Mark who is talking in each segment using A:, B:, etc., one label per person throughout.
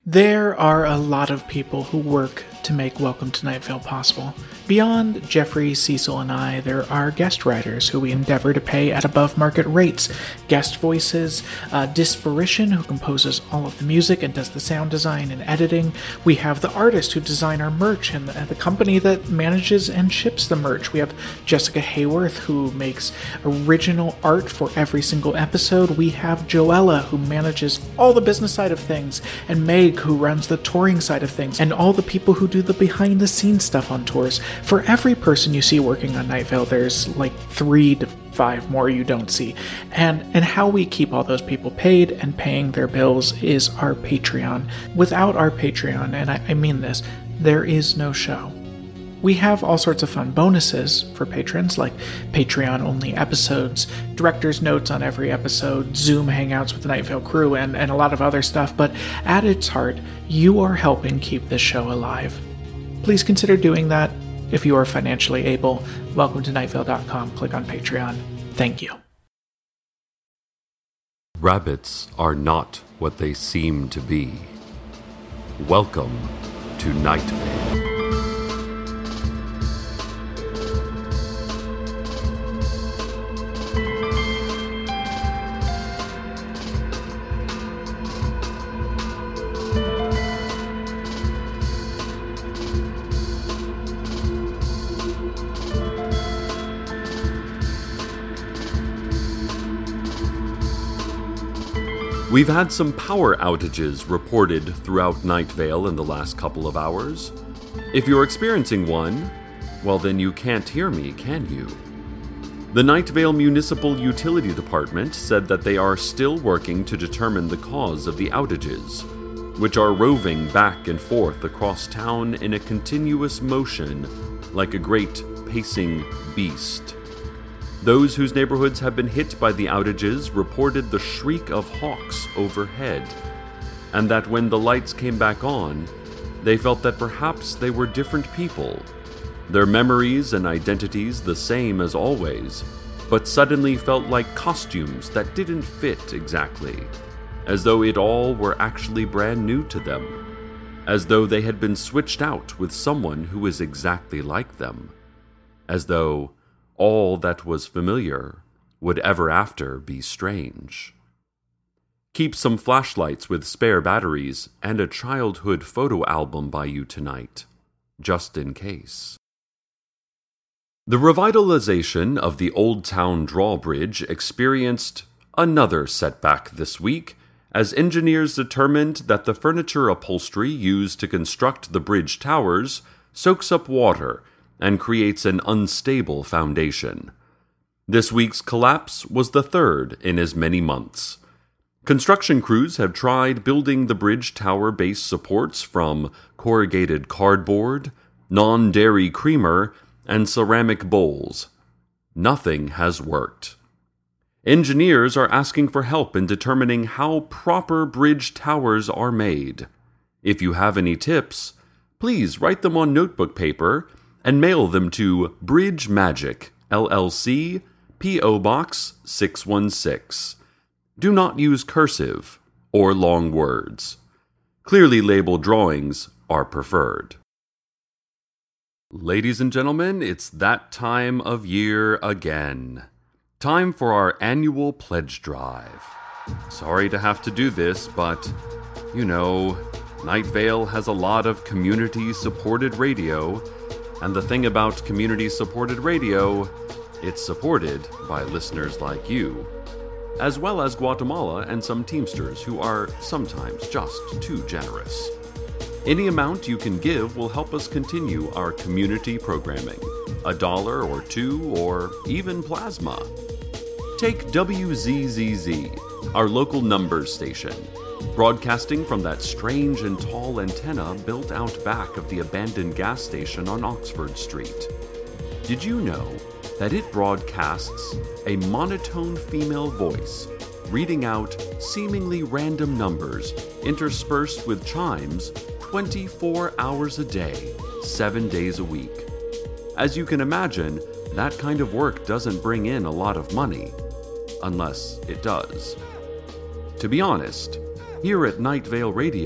A: There are a lot of people who work to make Welcome to Night Vale possible. Beyond Jeffrey, Cecil, and I, there are guest writers who we endeavor to pay at above-market rates. Guest voices, Disparition, who composes all of the music and does the sound design and editing. We have the artist who design our merch and the company that manages and ships the merch. We have Jessica Hayworth, who makes original art for every single episode. We have Joella, who manages all the business side of things, and Meg, who runs the touring side of things, and all the people who do the behind-the-scenes stuff on tours. For every person you see working on Night Vale, there's like 3 to 5 more you don't see. And how we keep all those people paid and paying their bills is our Patreon. Without our Patreon, and I mean this, there is no show. We have all sorts of fun bonuses for patrons, like Patreon-only episodes, director's notes on every episode, Zoom hangouts with the Night Vale crew, and a lot of other stuff, but at its heart, you are helping keep this show alive. Please consider doing that if you are financially able. Welcome to nightvale.com. Click on Patreon. Thank you.
B: Rabbits are not what they seem to be. Welcome to Night Vale. We've had some power outages reported throughout Night Vale in the last couple of hours. If you're experiencing one, well then you can't hear me, can you? The Night Vale Municipal Utility Department said that they are still working to determine the cause of the outages, which are roving back and forth across town in a continuous motion like a great pacing beast. Those whose neighborhoods have been hit by the outages reported the shriek of hawks overhead, and that when the lights came back on, they felt that perhaps they were different people, their memories and identities the same as always, but suddenly felt like costumes that didn't fit exactly, as though it all were actually brand new to them, as though they had been switched out with someone who is exactly like them, as though all that was familiar would ever after be strange. Keep some flashlights with spare batteries and a childhood photo album by you tonight, just in case. The revitalization of the Old Town Drawbridge experienced another setback this week, as engineers determined that the furniture upholstery used to construct the bridge towers soaks up water and creates an unstable foundation. This week's collapse was the third in as many months. Construction crews have tried building the bridge tower base supports from corrugated cardboard, non-dairy creamer, and ceramic bowls. Nothing has worked. Engineers are asking for help in determining how proper bridge towers are made. If you have any tips, please write them on notebook paper and mail them to Bridge Magic, LLC, P.O. Box 616. Do not use cursive or long words. Clearly labeled drawings are preferred. Ladies and gentlemen, it's that time of year again. Time for our annual pledge drive. Sorry to have to do this, but, you know, Night Vale has a lot of community-supported radio. And the thing about community-supported radio, it's supported by listeners like you, as well as Guatemala and some Teamsters who are sometimes just too generous. Any amount you can give will help us continue our community programming, $1 or $2 or even plasma. Take WZZZ, our local numbers station, broadcasting from that strange and tall antenna built out back of the abandoned gas station on Oxford Street. Did you know that it broadcasts a monotone female voice reading out seemingly random numbers interspersed with chimes 24 hours a day, 7 days a week? As you can imagine, that kind of work doesn't bring in a lot of money, unless it does. To be honest, here at Night Vale Radio,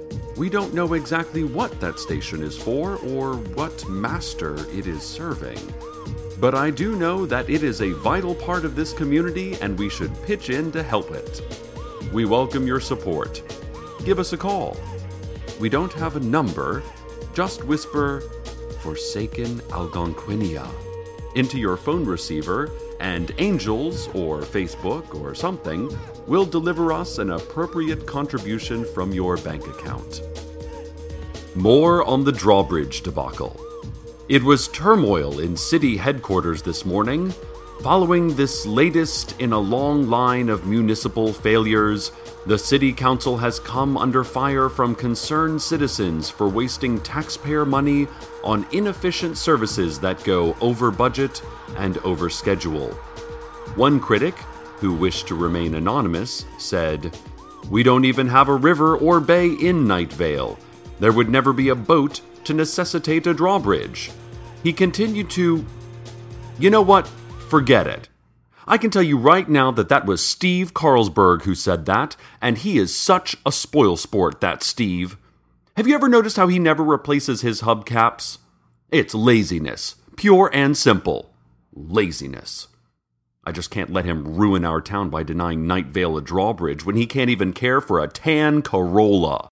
B: We don't know exactly what that station is for or what master it is serving. But I do know that it is a vital part of this community and we should pitch in to help it. We welcome your support. Give us a call. We don't have a number, just whisper Forsaken Algonquinia into your phone receiver, and Angels or Facebook or something will deliver us an appropriate contribution from your bank account. More on the drawbridge debacle. It was turmoil in city headquarters this morning. Following this latest in a long line of municipal failures, the City Council has come under fire from concerned citizens for wasting taxpayer money on inefficient services that go over budget and over schedule. One critic, who wished to remain anonymous, said, "We don't even have a river or bay in Night Vale. There would never be a boat to necessitate a drawbridge." He continued to, "You know what? Forget it. I can tell you right now that was Steve Carlsberg who said that, and he is such a spoilsport, that Steve. Have you ever noticed how he never replaces his hubcaps? It's laziness, pure and simple. Laziness. I just can't let him ruin our town by denying Night Vale a drawbridge when he can't even care for a tan Corolla."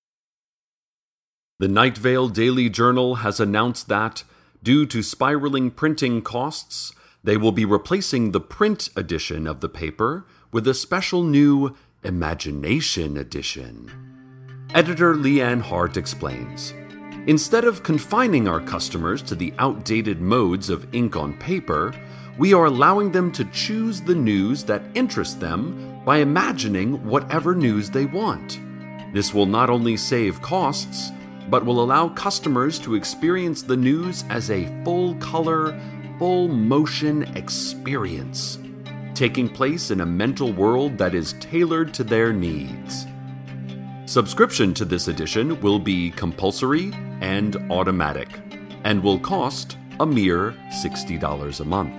B: The Night Vale Daily Journal has announced that, due to spiraling printing costs, they will be replacing the print edition of the paper with a special new Imagination edition. Editor Leanne Hart explains, "Instead of confining our customers to the outdated modes of ink on paper, we are allowing them to choose the news that interests them by imagining whatever news they want. This will not only save costs, but will allow customers to experience the news as a full-color, full-motion experience, taking place in a mental world that is tailored to their needs." Subscription to this edition will be compulsory and automatic, and will cost a mere $60 a month.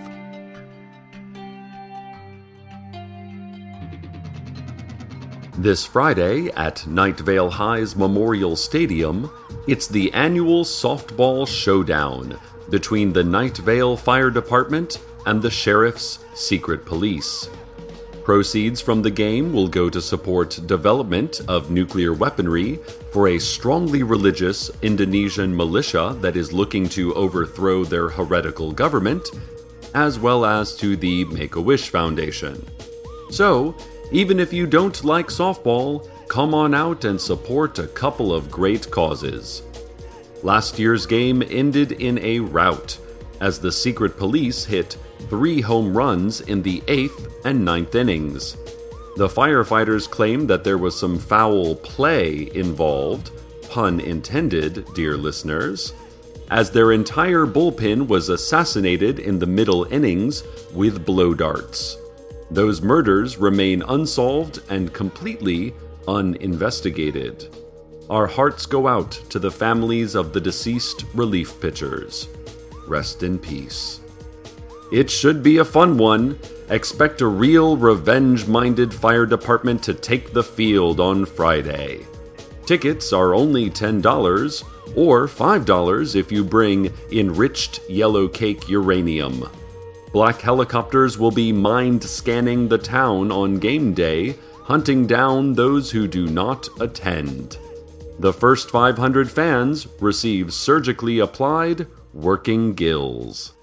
B: This Friday at Night Vale High's Memorial Stadium, it's the annual softball showdown between the Night Vale Fire Department and the Sheriff's Secret Police. Proceeds from the game will go to support development of nuclear weaponry for a strongly religious Indonesian militia that is looking to overthrow their heretical government, as well as to the Make-A-Wish Foundation. So, even if you don't like softball, come on out and support a couple of great causes. Last year's game ended in a rout, as the Secret Police hit 3 home runs in the 8th and 9th innings. The firefighters claimed that there was some foul play involved, pun intended, dear listeners, as their entire bullpen was assassinated in the middle innings with blow darts. Those murders remain unsolved and completely uninvestigated. Our hearts go out to the families of the deceased relief pitchers. Rest in peace. It should be a fun one. Expect a real revenge-minded fire department to take the field on Friday. Tickets are only $10 or $5 if you bring enriched yellow cake uranium. Black helicopters will be mind-scanning the town on game day, hunting down those who do not attend. The first 500 fans receive surgically applied working gills.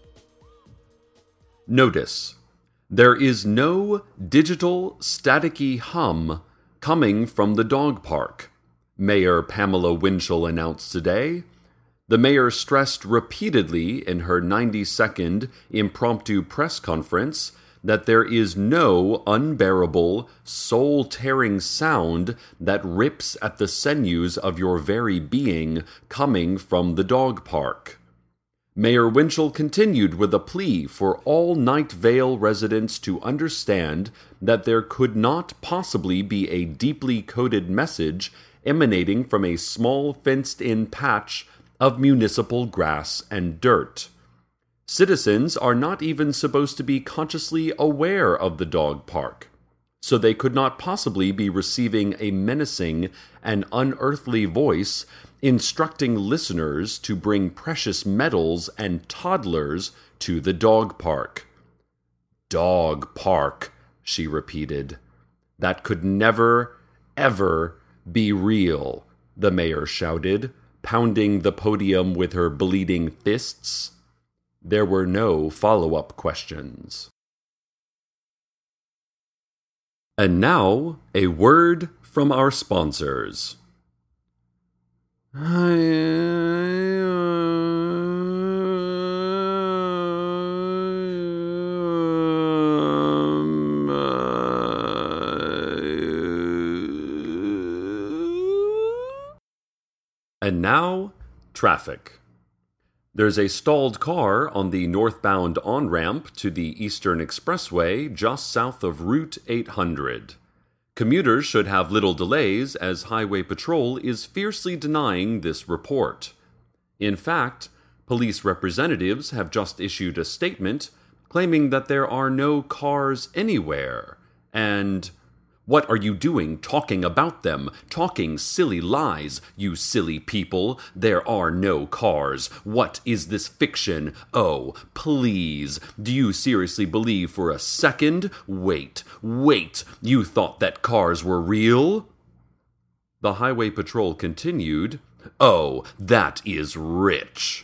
B: Notice: there is no digital staticky hum coming from the dog park, Mayor Pamela Winchell announced today. The mayor stressed repeatedly in her 90-second impromptu press conference that there is no unbearable, soul-tearing sound that rips at the sinews of your very being coming from the dog park. Mayor Winchell continued with a plea for all Night Vale residents to understand that there could not possibly be a deeply coded message emanating from a small fenced-in patch of municipal grass and dirt. Citizens are not even supposed to be consciously aware of the dog park. so they could not possibly be receiving a menacing and unearthly voice instructing listeners to bring precious metals and toddlers to the dog park. Dog park, she repeated. That could never, ever be real, the mayor shouted, pounding the podium with her bleeding fists. There were no follow-up questions. And now, a word from our sponsors. And now, traffic. There's a stalled car on the northbound on-ramp to the Eastern Expressway just south of Route 800. Commuters should have little delays as Highway Patrol is fiercely denying this report. In fact, police representatives have just issued a statement claiming that there are no cars anywhere, and what are you doing talking about them, talking silly lies, you silly people? There are no cars. What is this fiction? Oh, please. Do you seriously believe for a second? Wait. You thought that cars were real? The Highway Patrol continued, Oh, that is rich.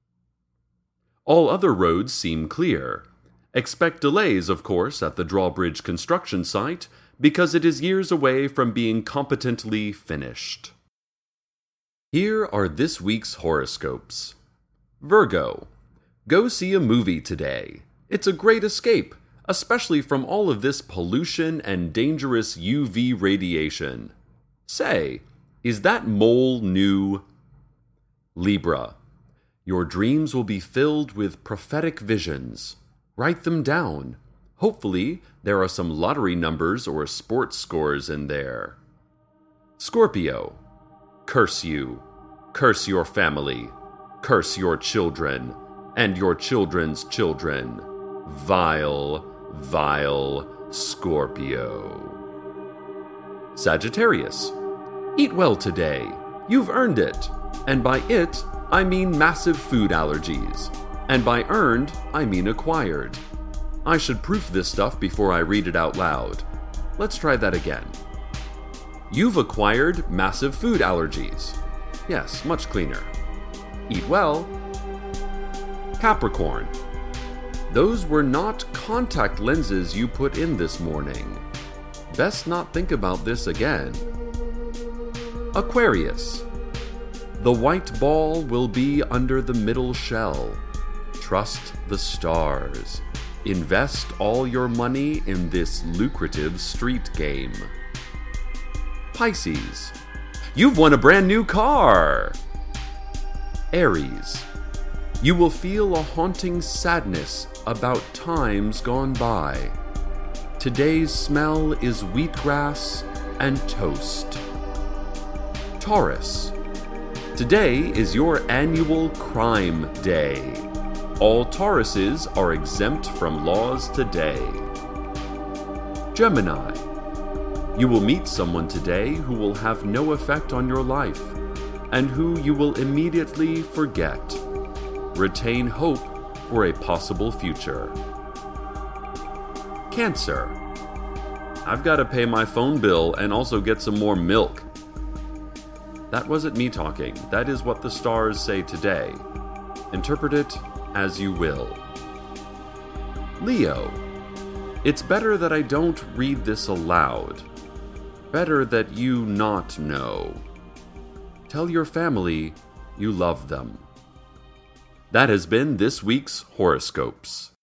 B: All other roads seem clear. Expect delays, of course, at the drawbridge construction site, because it is years away from being competently finished. Here are this week's horoscopes. Virgo, go see a movie today. It's a great escape, especially from all of this pollution and dangerous UV radiation. Say, is that mole new? Libra, your dreams will be filled with prophetic visions. Write them down. Hopefully, there are some lottery numbers or sports scores in there. Scorpio, curse you, curse your family, curse your children, and your children's children. Vile, vile Scorpio. Sagittarius, eat well today. You've earned it. And by it, I mean massive food allergies. And by earned, I mean acquired. I should proof this stuff before I read it out loud. Let's try that again. You've acquired massive food allergies. Yes, much cleaner. Eat well. Capricorn. Those were not contact lenses you put in this morning. Best not think about this again. Aquarius. The white ball will be under the middle shell. Trust the stars. Invest all your money in this lucrative street game. Pisces, you've won a brand new car! Aries, you will feel a haunting sadness about times gone by. Today's smell is wheatgrass and toast. Taurus, today is your annual crime day. All Tauruses are exempt from laws today. Gemini, you will meet someone today who will have no effect on your life, and who you will immediately forget. Retain hope for a possible future. Cancer, I've got to pay my phone bill and also get some more milk. That wasn't me talking. That is what the stars say today. Interpret it as you will. Leo, it's better that I don't read this aloud. Better that you not know. Tell your family you love them. That has been this week's horoscopes.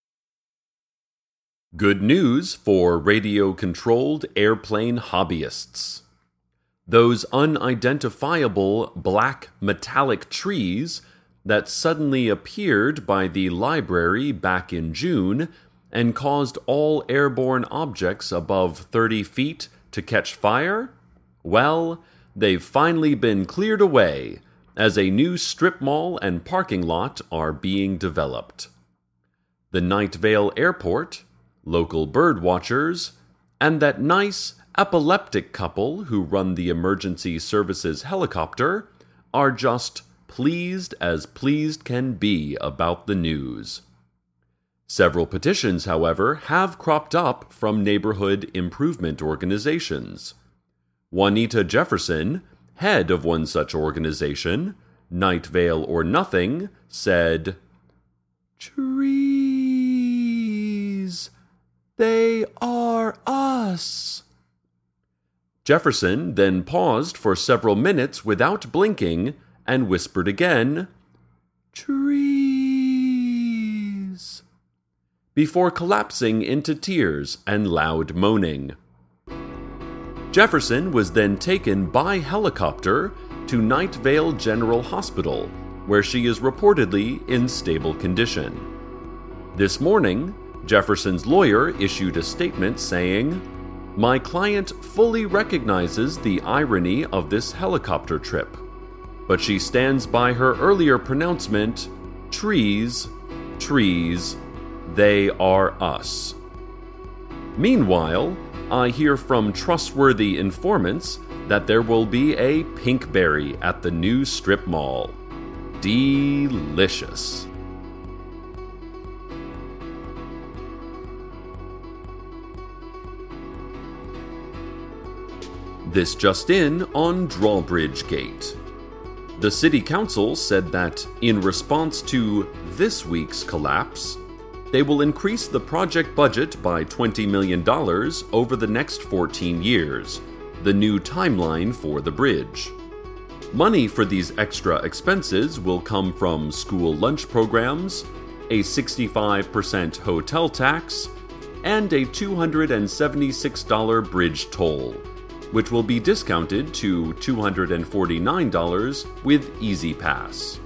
B: Good news for radio-controlled airplane hobbyists. Those unidentifiable black metallic trees that suddenly appeared by the library back in June and caused all airborne objects above 30 feet to catch fire? Well, they've finally been cleared away as a new strip mall and parking lot are being developed. The Night Vale Airport, local bird watchers, and that nice, epileptic couple who run the emergency services helicopter are just pleased as pleased can be about the news. Several petitions, however, have cropped up from neighborhood improvement organizations. Juanita Jefferson, head of one such organization, Night Vale or Nothing, said, "Trees, they are us." Jefferson then paused for several minutes without blinking and whispered again, "Trees," before collapsing into tears and loud moaning. Jefferson was then taken by helicopter to Night Vale General Hospital, where she is reportedly in stable condition. This morning, Jefferson's lawyer issued a statement saying, "My client fully recognizes the irony of this helicopter trip, but she stands by her earlier pronouncement, trees, they are us." Meanwhile, I hear from trustworthy informants that there will be a pinkberry at the new strip mall. Delicious. This just in on Drawbridge Gate. The City Council said that, in response to this week's collapse, they will increase the project budget by $20 million over the next 14 years, the new timeline for the bridge. Money for these extra expenses will come from school lunch programs, a 65% hotel tax, and a $276 bridge toll, which will be discounted to $249 with Easy Pass.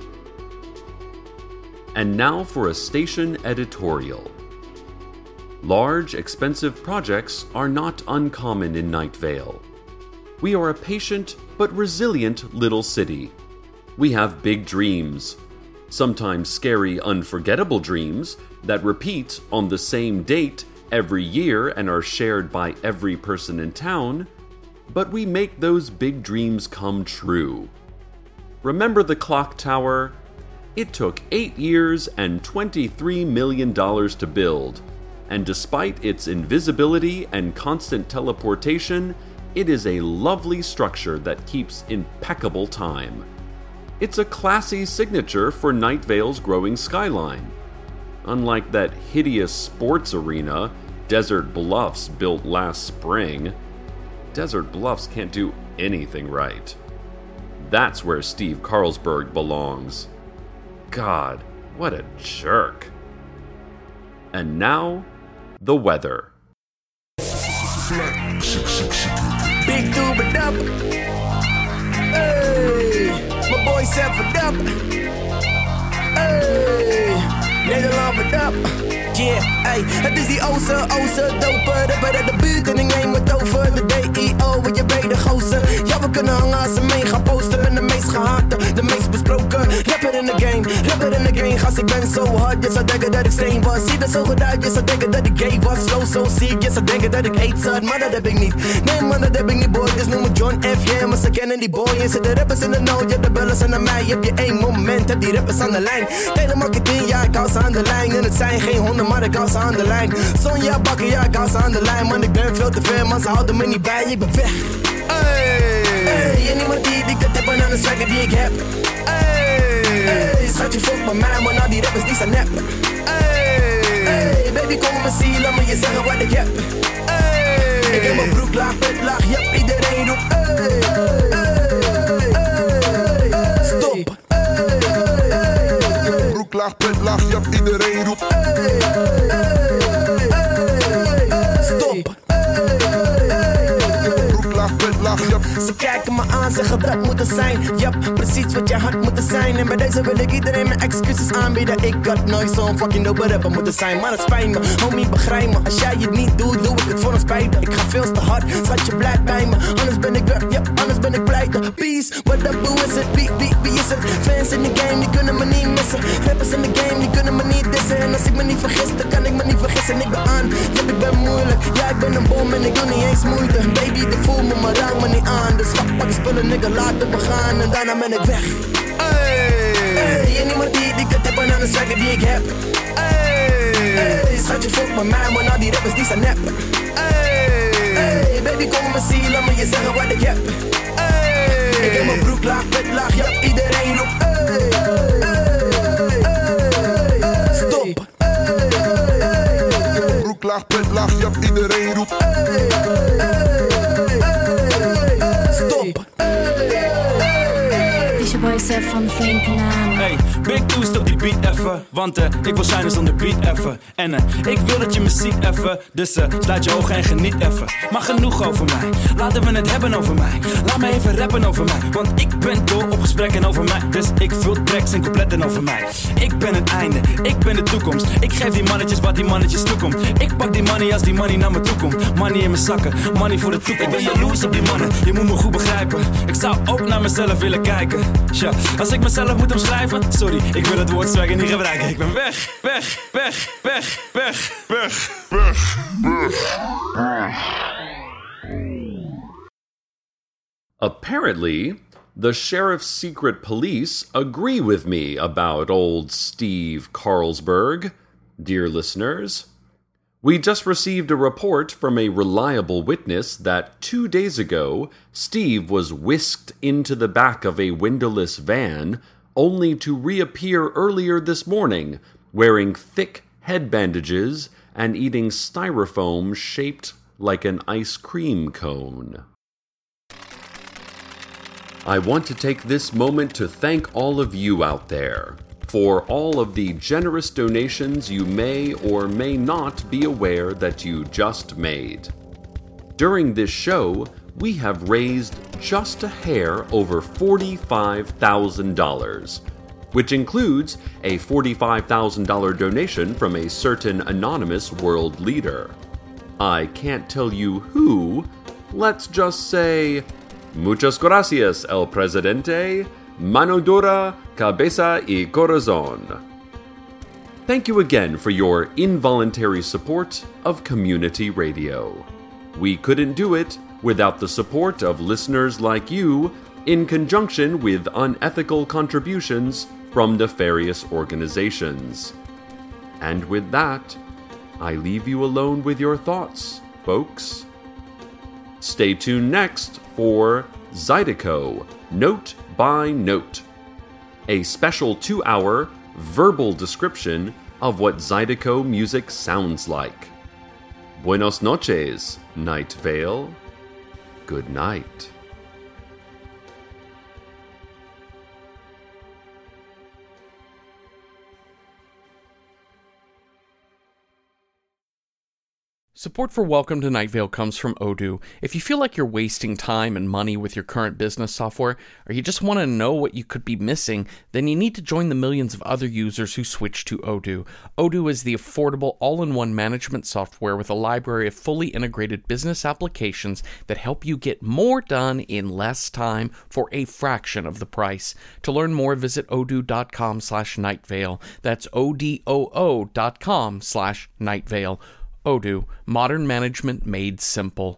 B: And now for a station editorial. Large, expensive projects are not uncommon in Night Vale. We are a patient but resilient little city. We have big dreams, sometimes scary, unforgettable dreams that repeat on the same date every year and are shared by every person in town, but we make those big dreams come true. Remember the clock tower? It took 8 years and $23 million to build, and despite its invisibility and constant teleportation, it is a lovely structure that keeps impeccable time. It's a classy signature for Night Vale's growing skyline. Unlike that hideous sports arena Desert Bluffs built last spring, Desert Bluffs can't do anything right. That's where Steve Carlsberg belongs. God, what a jerk. And now, the weather.
C: Big Dooba Dub. Hey, my boy Sanford Dub. Hey, Nederland Dub. Yeah, hey, het is die oze doper. Rapper uit de buurt en ik neem het over. De DIO met je brede gozer. Ja, we kunnen hangen als ze mee gaan posten. Ben de meest gehaakte, de meest besproken. Rapper in the game, gast ik ben zo hard. Je zou denken dat ik steen was. Zie er zo goed uit, je zou denken dat ik gay was. Flow zo ziek, je zou denken dat ik hate zat. Maar dat heb ik niet, nee man, dat heb ik niet boy. Dus noem me John F, yeah, maar ze kennen die boy. En zitten rappers in de nood, ja de bellen zijn naar mij. Heb je één moment, heb die rappers aan de lijn. Telemarketing, ja ik hou ze aan de lijn. En het zijn geen honden, maar ik hou ze aan de lijn. Sonja bakken, ja ik hou ze aan de lijn. Man ik ben veel te ver, man ze houden me niet bij. Ik ben weg. Hey, en niemand die ik dat tippen aan de swagger die ik heb. Hey, schatje fuck met mij, man al die rappers die zijn nep. Hey, baby kom me zien, laat me je zeggen wat ik heb. Hey, ik heb mijn broek laag, pet laag, yep, iedereen roept. Stop.
D: Broek laag, pet laag, yep, iedereen roept.
C: Stop. Ze kijken me aan, zeggen dat moet er zijn. Yep, precies wat je had moeten zijn. En bij deze wil ik iedereen mijn excuses aanbieden. Ik had nooit zo'n fucking dope rapper moeten zijn. Maar het spijt me, homie begrijp me. Als jij het niet doet, doe ik het voor een spijt. Ik ga veel te hard, schat je blijft bij me. Anders ben ik weg, yep, anders ben ik pleiten. Peace, what up, who is it? Wie is het? Fans in de game, die kunnen me niet missen. Rappers in de game, die kunnen me niet dissen. En als ik me niet vergis, dan kan ik me niet vergissen. Ik ben aan, yep, ik ben moeilijk. Ja, ik ben een bom en ik doe niet eens moeite. Baby, de voel me, maar raak me niet aan. Dus fuck, pak die spullen, nigga, laten we gaan. En daarna ben ik weg. Hey, en niemand die kan tippen aan de striker die ik heb. Hey, schatje, fuck met mij, maar nou die rappers die zijn nep. Hey, baby, kom me zien, laat me je zeggen wat ik heb. Hey, ik heb mijn broek laag, pet laag, ja, iedereen roept. Stop.
D: Broek laag, pet laag, ja, iedereen roept.
C: Stop.
E: Het is je boy Seth van de flinke namen.
F: Hey, Big Two, stop die beat even. Want ik wil shinen zonder beat even. En ik wil dat je me ziet even. Dus sluit je ogen en geniet even. Maar genoeg over mij, laten we het hebben over mij. Laat me even rappen over mij. Want ik ben dol op gesprekken over mij. Dus ik vul tracks en coupletten over mij. Ik ben het einde, ik ben de toekomst. Ik geef die mannetjes wat die mannetjes toekomt. Ik pak die money als die money naar me toe komt. Money in mijn zakken, money voor de toekomst. Ik ben jaloers op die mannen, je moet me goed begrijpen. Ik zou ook naar mezelf willen kijken. Tja, als ik mezelf moet omschrijven, sorry, ik wil het woord swagger niet gebruiken. Ik ben weg.
B: Apparently, the sheriff's secret police agree with me about old Steve Carlsberg. Dear listeners, we just received a report from a reliable witness that 2 days ago, Steve was whisked into the back of a windowless van, only to reappear earlier this morning, wearing thick head bandages and eating styrofoam shaped like an ice cream cone. I want to take this moment to thank all of you out there for all of the generous donations you may or may not be aware that you just made. During this show, we have raised just a hair over $45,000, which includes a $45,000 donation from a certain anonymous world leader. I can't tell you who, let's just say, muchas gracias, el presidente, mano dura, cabeza y corazón. Thank you again for your involuntary support of community radio. We couldn't do it without the support of listeners like you, in conjunction with unethical contributions from nefarious organizations. And with that, I leave you alone with your thoughts, folks. Stay tuned next for Zydeco, Note by Note, a special 2-hour verbal description of what Zydeco music sounds like. Buenos noches, Night Vale. Good night.
G: Support for Welcome to Night Vale comes from Odoo. If you feel like you're wasting time and money with your current business software, or you just want to know what you could be missing, then you need to join the millions of other users who switch to Odoo. Odoo is the affordable all-in-one management software with a library of fully integrated business applications that help you get more done in less time for a fraction of the price. To learn more, visit odoo.com/nightvale. That's odoo.com/nightvale. Odoo, modern management made simple.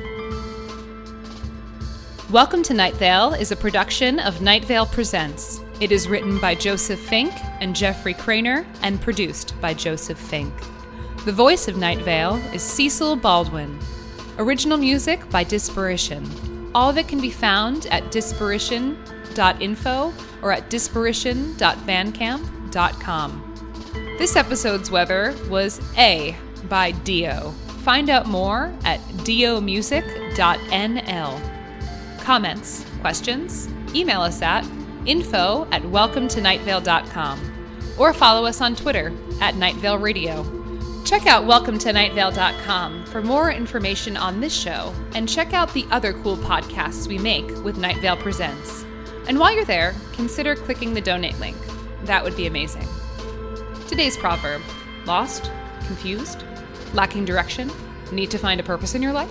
H: Welcome to Night Vale is a production of Night Vale Presents. It is written by Joseph Fink and Jeffrey Craner and produced by Joseph Fink. The voice of Night Vale is Cecil Baldwin. Original music by Disparition. All of it can be found at disparition.info or at disparition.bandcamp.com. This episode's weather was A by Dio. Find out more at diomusic.nl. Comments, questions? Email us at info@welcometonightvale.com or follow us on Twitter @NightValeRadio. Check out welcometonightvale.com for more information on this show and check out the other cool podcasts we make with Night Vale Presents. And while you're there, consider clicking the donate link. That would be amazing. Today's proverb: lost? Confused? Lacking direction? Need to find a purpose in your life?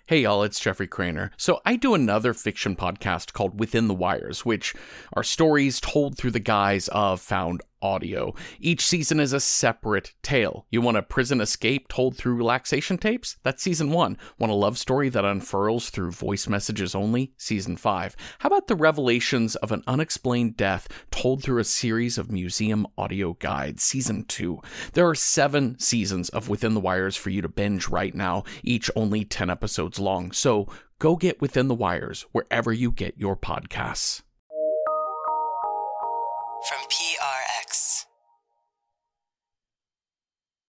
G: Hey y'all, it's Jeffrey Craner. So I do another fiction podcast called Within the Wires, which are stories told through the guise of found audio. Each season is a separate tale. You want a prison escape told through relaxation tapes? That's season 1. Want a love story that unfurls through voice messages only? Season 5. How about the revelations of an unexplained death told through a series of museum audio guides? Season 2. There are 7 seasons of Within the Wires for you to binge right now, each only 10 episodes long. So go get Within the Wires wherever you get your podcasts.